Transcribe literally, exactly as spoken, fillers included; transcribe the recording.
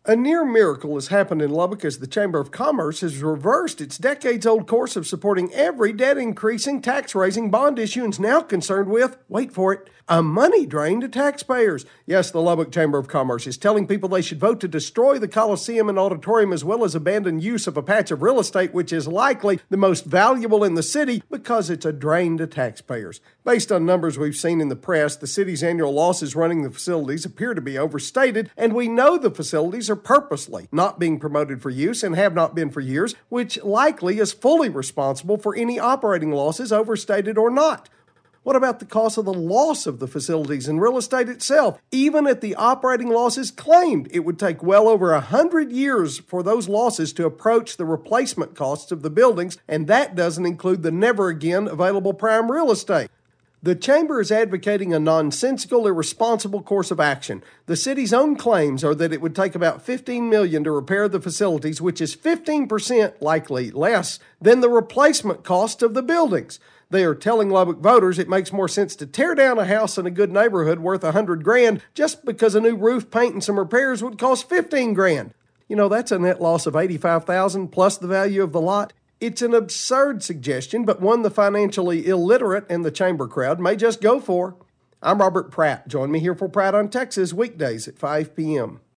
A near miracle has happened in Lubbock as the Chamber of Commerce has reversed its decades-old course of supporting every debt-increasing, tax-raising bond issue and is now concerned with, wait for it, a money drain to taxpayers. Yes, the Lubbock Chamber of Commerce is telling people they should vote to destroy the Coliseum and Auditorium as well as abandon use of a patch of real estate which is likely the most valuable in the city because it's a drain to taxpayers. Based on numbers we've seen in the press, the city's annual losses running the facilities appear to be overstated, and we know the facilities are purposely not being promoted for use and have not been for years, which likely is fully responsible for any operating losses, overstated or not. What about the cost of the loss of the facilities and real estate itself? Even at the operating losses claimed, it would take well over a hundred years for those losses to approach the replacement costs of the buildings, and that doesn't include the never again available prime real estate. The Chamber is advocating a nonsensical, irresponsible course of action. The city's own claims are that it would take about fifteen million dollars to repair the facilities, which is fifteen percent, likely less, than the replacement cost of the buildings. They are telling Lubbock voters it makes more sense to tear down a house in a good neighborhood worth a hundred grand just because a new roof, paint, and some repairs would cost fifteen grand. You know, that's a net loss of eighty-five thousand dollars plus the value of the lot. It's an absurd suggestion, but one the financially illiterate and the Chamber crowd may just go for. I'm Robert Pratt. Join me here for Pratt on Texas weekdays at five p.m.